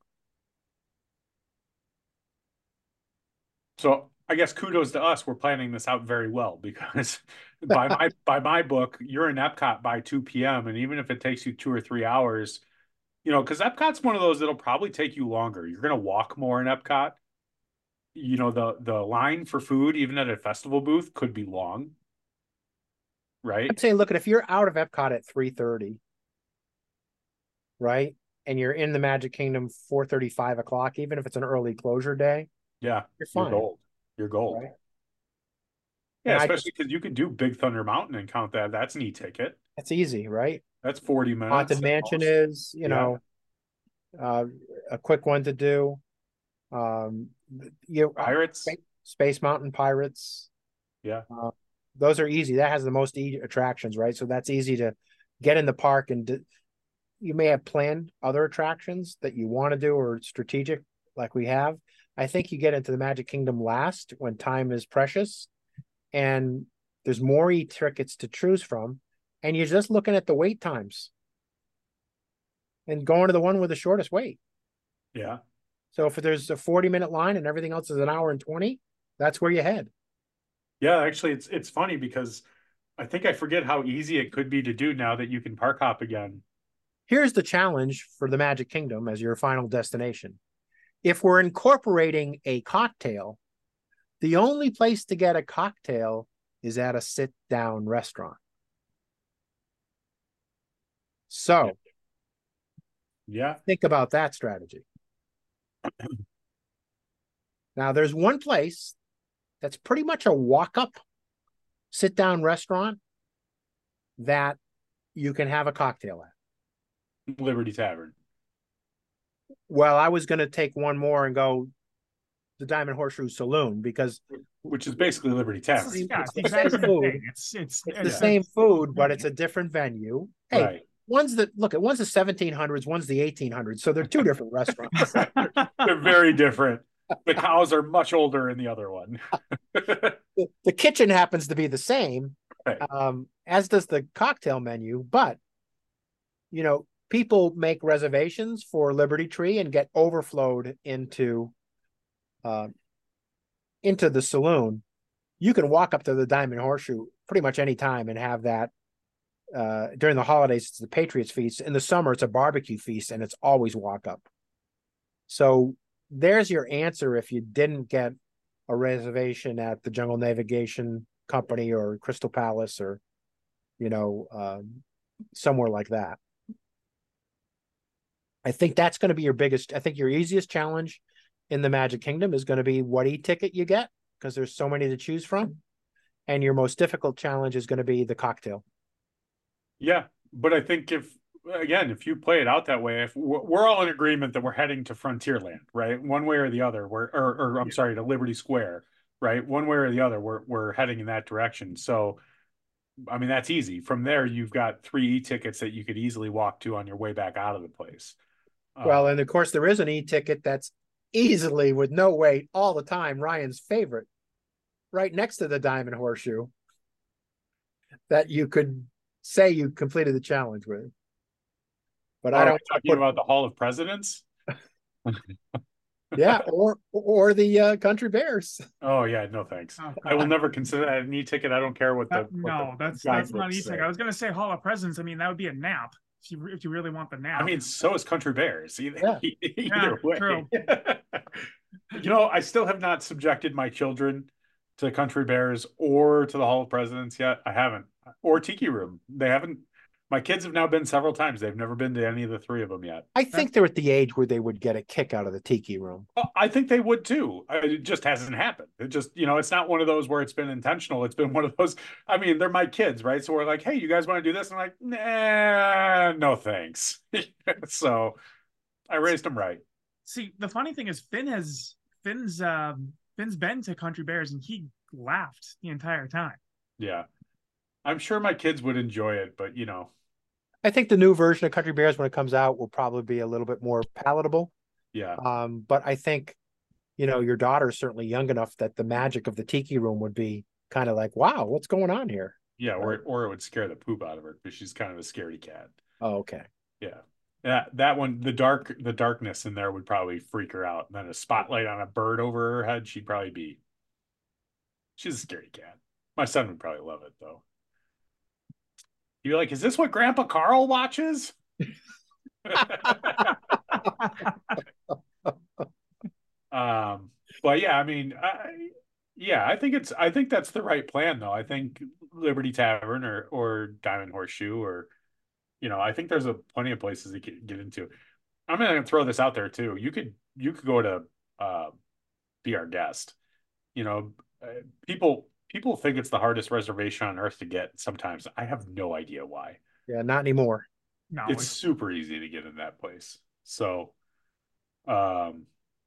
So I guess kudos to us. We're planning this out very well, because by my by my book, you're in Epcot by two p m And even if it takes you two or three hours, you know, because Epcot's one of those that'll probably take you longer. You're going to walk more in Epcot. You know, the the line for food, even at a festival booth, could be long, right? I'm saying, look, at if you're out of Epcot at three thirty, right, and you're in the Magic Kingdom four thirty, five o'clock, even if it's an early closure day, Yeah, you're you're fine. gold. You're gold. Right? Yeah, And I especially because you could do Big Thunder Mountain and count that. That's an e-ticket. It's easy, right? That's forty minutes. Haunted at Mansion most. is, you Yeah. know, uh, a quick one to do. Um, you Pirates. Space Mountain Pirates. Yeah. Uh, those are easy. That has the most e attractions, right? So that's easy to get in the park, and do, you may have planned other attractions that you want to do or strategic like we have. I think you get into the Magic Kingdom last when time is precious and there's more e-tickets to choose from, and you're just looking at the wait times and going to the one with the shortest wait. Yeah. So if there's a forty minute line and everything else is an hour and twenty, that's where you head. Yeah, actually, it's it's funny because I think I forget how easy it could be to do now that you can park hop again. Here's the challenge for the Magic Kingdom as your final destination. If we're incorporating a cocktail, the only place to get a cocktail is at a sit-down restaurant. So Yeah. think about that strategy. Now, there's one place that's pretty much a walk-up sit-down restaurant that you can have a cocktail at. Liberty Tavern. Well, I was going to take one more and go the Diamond Horseshoe Saloon, because Which is basically Liberty Tavern. Yeah, it's the It's the exact same same food. thing. It's it's it's it's the a- same food, but it's a different venue. Hey, Right. one's the look at one's the seventeen hundreds, one's the eighteen hundreds, so they're two different restaurants. They're very different. The cows are much older in the other one. the, the kitchen happens to be the same, Right. um, as does the cocktail menu. But you know, people make reservations for Liberty Tree and get overflowed into, uh, into the saloon. You can walk up to the Diamond Horseshoe pretty much any time and have that. Uh, during the holidays, it's the Patriots Feast. In the summer, it's a barbecue feast, and it's always walk up. So there's your answer if you didn't get a reservation at the Jungle Navigation Company or Crystal Palace or, you know, um, somewhere like that. I think that's going to be your biggest, I think your easiest challenge in the Magic Kingdom is going to be what e-ticket you get, because there's so many to choose from. And your most difficult challenge is going to be the cocktail. Yeah, but I think if, again, if you play it out that way, if we're, we're all in agreement that we're heading to Frontierland, right? One way or the other, we're, or, or I'm sorry, to Liberty Square, right? One way or the other, we're, we're heading in that direction. So, I mean, that's easy. From there, you've got three e-tickets that you could easily walk to on your way back out of the place. Well, Uh, and of course, there is an e-ticket that's easily, with no wait, all the time, Ryan's favorite, right next to the Diamond Horseshoe, that you could say you completed the challenge with. But I are don't we talking put, about the Hall of Presidents? yeah, or or the uh, Country Bears. Oh yeah, no thanks. Oh, I will God. never consider that an e-ticket. I don't care what the That- what no, the that's that's not guidebooks e-ticket. say. I was gonna say Hall of Presidents. I mean, that would be a nap if you if you really want the nap. I mean, so is Country Bears. Either, Yeah. either Yeah, way. true. You know, I still have not subjected my children to Country Bears or to the Hall of Presidents yet. I haven't. Or Tiki Room. They haven't. My kids have now been several times. They've never been to any of the three of them yet. I think they're at the age where they would get a kick out of the Tiki Room. Well, I think they would too. Uh, It just hasn't happened. It just, you know, it's not one of those where it's been intentional. It's been one of those. I mean, they're my kids, right? So we're like, hey, you guys want to do this? And I'm like, nah, no thanks. So I raised them right. See, the funny thing is, Finn has Finn's um, Finn's been to Country Bears and he laughed the entire time. Yeah. I'm sure my kids would enjoy it, but you know, I think the new version of Country Bears, when it comes out, will probably be a little bit more palatable Yeah. Um, but I think, you know, your daughter's certainly young enough that the magic of the tiki room would be kind of like, wow, what's going on here? Yeah, or Right. or it would scare the poop out of her because she's kind of a scaredy cat. Oh, okay. Yeah. That that one, the dark the darkness in there would probably freak her out. And then a spotlight on a bird over her head, she'd probably be she's a scaredy cat. My son would probably love it though. You're like, is this what Grandpa Carl watches? um, but yeah, I mean, I, yeah, I think it's I think that's the right plan though. I think Liberty Tavern or or Diamond Horseshoe or you know, I think there's a plenty of places to get, get into. I'm gonna throw this out there too. You could you could go to uh, be our guest. You know, uh, people people think it's the hardest reservation on earth to get. Sometimes I have no idea why. Yeah, not anymore. No, It's it's super easy to get in that place. So, um,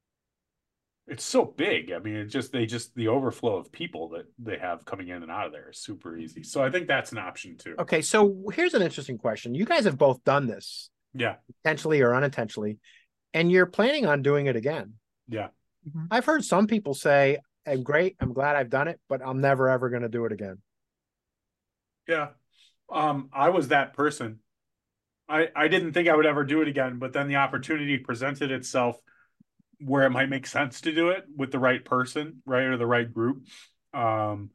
it's so big. I mean, it just they just the overflow of people that they have coming in and out of there is super easy. So I think that's an option too. Okay, so here's an interesting question. You guys have both done this, Yeah, intentionally or unintentionally, and you're planning on doing it again. yeah. Mhm. I've heard some people say, I'm great, I'm glad I've done it, but I'm never ever going to do it again. Yeah. Um, I was that person. I, I didn't think I would ever do it again, but then the opportunity presented itself where it might make sense to do it with the right person, right, or the right group. Um,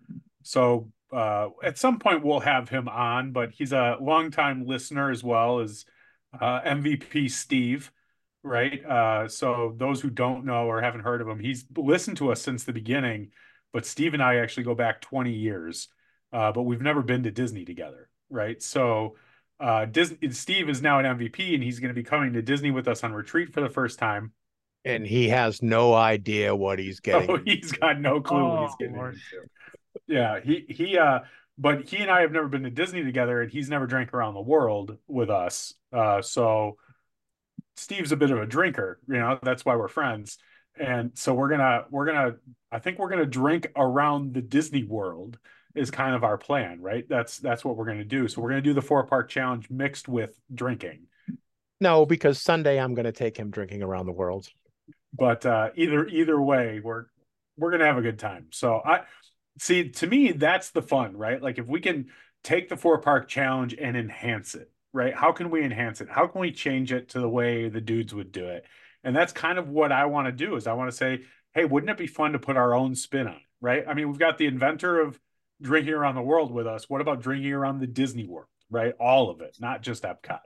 so uh, at some point we'll have him on, but he's a longtime listener as well as uh, M V P Steve, right? Uh, so those who don't know or haven't heard of him, he's listened to us since the beginning, but Steve and I actually go back twenty years, uh, but we've never been to Disney together, right? So uh, Disney, Steve is now an M V P and he's going to be coming to Disney with us on retreat for the first time. And he has no idea what he's getting. Oh, he's got no clue what he's Oh, getting Lord. into. Yeah, he he uh but he and I have never been to Disney together and he's never drank around the world with us. Uh so Steve's a bit of a drinker, you know, that's why we're friends. And so we're gonna we're gonna I think we're gonna drink around the Disney World is kind of our plan, right? That's that's what we're gonna do. So we're gonna do the four park challenge mixed with drinking. No, because Sunday I'm going to take him drinking around the world. But uh either either way, we're we're gonna have a good time. So I see, to me, that's the fun, right? Like if we can take the four park challenge and enhance it, right? How can we enhance it? How can we change it to the way the dudes would do it? And that's kind of what I want to do is I want to say, hey, wouldn't it be fun to put our own spin on it, right? I mean, we've got the inventor of drinking around the world with us. What about drinking around the Disney World, right? All of it, not just Epcot.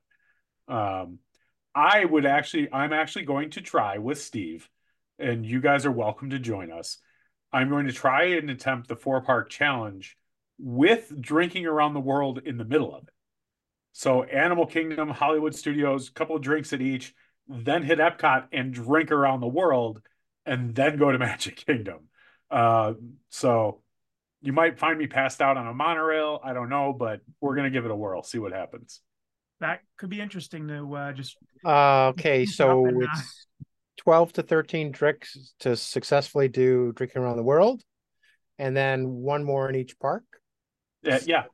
Um, I would actually, I'm actually going to try with Steve, and you guys are welcome to join us. I'm going to try and attempt the four park challenge with drinking around the world in the middle of it. So Animal Kingdom, Hollywood Studios, a couple of drinks at each, then hit Epcot and drink around the world, and then go to Magic Kingdom. Uh, so you might find me passed out on a monorail. I don't know, but we're going to give it a whirl, see what happens. That could be interesting to uh, just. Uh, okay, so and, uh, it's twelve to thirteen drinks to successfully do drinking around the world, and then one more in each park. Yeah, yeah.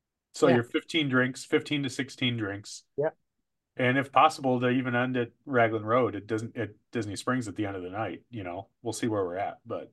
So Yeah. you're fifteen drinks, fifteen to sixteen drinks. Yeah. And if possible, to even end at Raglan Road, it doesn't at Disney Springs at the end of the night. You know, we'll see where we're at. But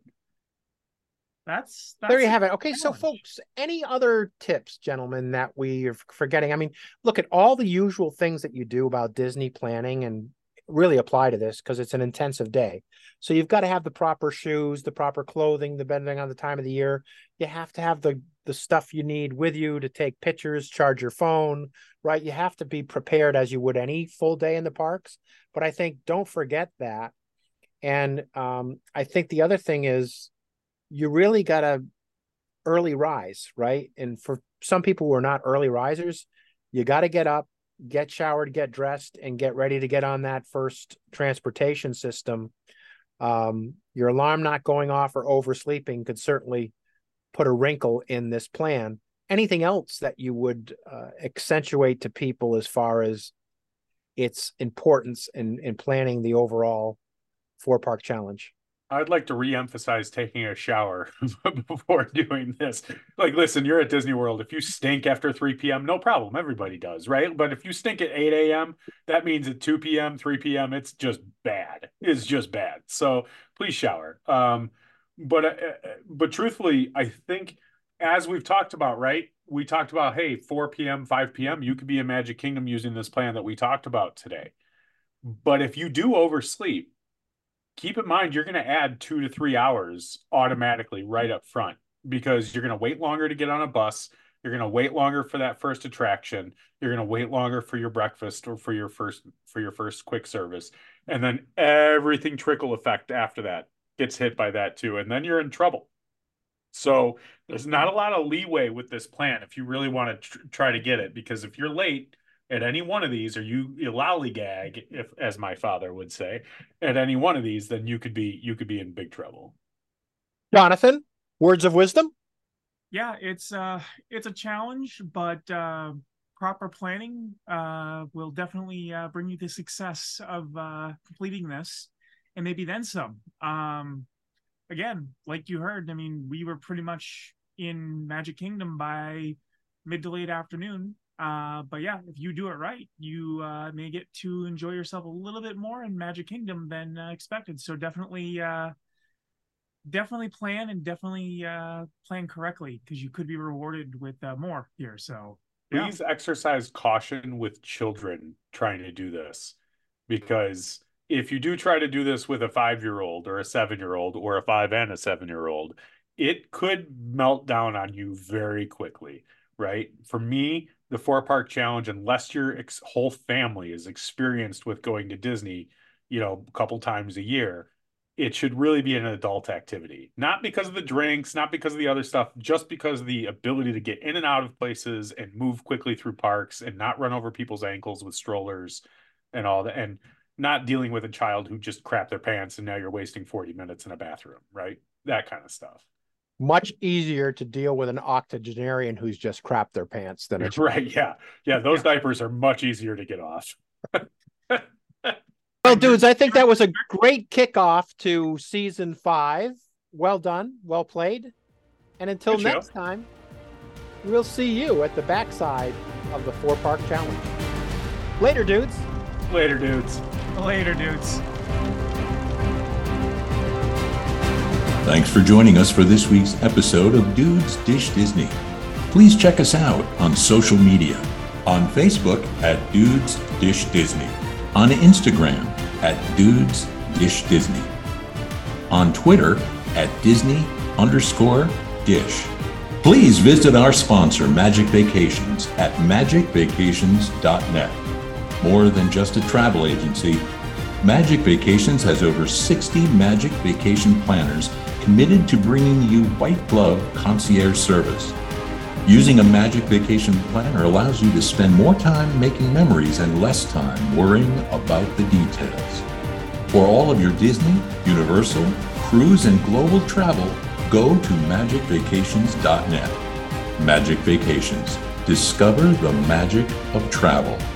That's, that's There you a have it. Okay, so challenge. folks, any other tips, gentlemen, that we are forgetting? I mean, look at all the usual things that you do about Disney planning and really apply to this because it's an intensive day. So you've got to have the proper shoes, the proper clothing, depending on the time of the year. You have to have the the stuff you need with you to take pictures, charge your phone, right? You have to be prepared as you would any full day in the parks. But I think don't forget that. And um, I think the other thing is you really got to early rise, right? And for some people who are not early risers, you got to get up, get showered, get dressed, and get ready to get on that first transportation system. Um, your alarm not going off or oversleeping could certainly put a wrinkle in this plan. Anything else that you would uh, accentuate to people as far as its importance in, in planning the overall four park challenge? I'd like to re-emphasize taking a shower before doing this. Like, listen, you're at Disney World. If you stink after three p.m., no problem. Everybody does, right? But if you stink at eight a.m., that means at two p.m., three p.m., it's just bad. It's just bad. So please shower. Um, but, uh, but truthfully, I think as we've talked about, right? We talked about, hey, four p.m., five p.m., you could be in Magic Kingdom using this plan that we talked about today. But if you do oversleep, keep in mind you're going to add two to three hours automatically right up front, because you're going to wait longer to get on a bus. You're going to wait longer for that first attraction. You're going to wait longer for your breakfast or for your first for your first quick service. And then everything trickle effect after that gets hit by that too. And then you're in trouble. So there's not a lot of leeway with this plan if you really want to tr- try to get it, because if you're late at any one of these, or you, you lollygag, if, as my father would say, at any one of these, then you could be, you could be in big trouble. Jonathan, words of wisdom? Yeah, it's uh, it's a challenge, but uh, proper planning uh, will definitely uh, bring you the success of uh, completing this, and maybe then some. Um, again, like you heard, I mean, we were pretty much in Magic Kingdom by mid to late afternoon. Uh, but yeah, if you do it right, you uh, may get to enjoy yourself a little bit more in Magic Kingdom than uh, expected. So definitely, uh, definitely plan and definitely uh, plan correctly, because you could be rewarded with uh, more here. So yeah. Please exercise caution with children trying to do this, because if you do try to do this with a five-year-old or a seven-year-old or a five and a seven-year-old, it could melt down on you very quickly, right? For me, the four park challenge, unless your ex- whole family is experienced with going to Disney, you know, a couple times a year, it should really be an adult activity. Not because of the drinks, not because of the other stuff, just because of the ability to get in and out of places and move quickly through parks and not run over people's ankles with strollers and all that. And not dealing with a child who just crapped their pants and now you're wasting forty minutes in a bathroom, right? That kind of stuff. Much easier to deal with an octogenarian who's just crapped their pants than a child. Right. Yeah. Yeah. Those yeah. diapers are much easier to get off. Well, dudes, I think that was a great kickoff to season five. Well done. Well played. And until Good next show. time, we'll see you at the backside of the four park challenge. Later, dudes. Later, dudes. Later, dudes. Thanks for joining us for this week's episode of Dudes Dish Disney. Please check us out on social media. On Facebook at Dudes Dish Disney. On Instagram at Dudes Dish Disney. On Twitter at Disney underscore Dish. Please visit our sponsor, Magic Vacations, at magic vacations dot net. More than just a travel agency, Magic Vacations has over sixty Magic Vacation planners committed to bringing you white glove concierge service. Using a Magic Vacation planner allows you to spend more time making memories and less time worrying about the details. For all of your Disney, Universal, cruise, and global travel, go to magic vacations dot net. Magic Vacations. Discover the magic of travel.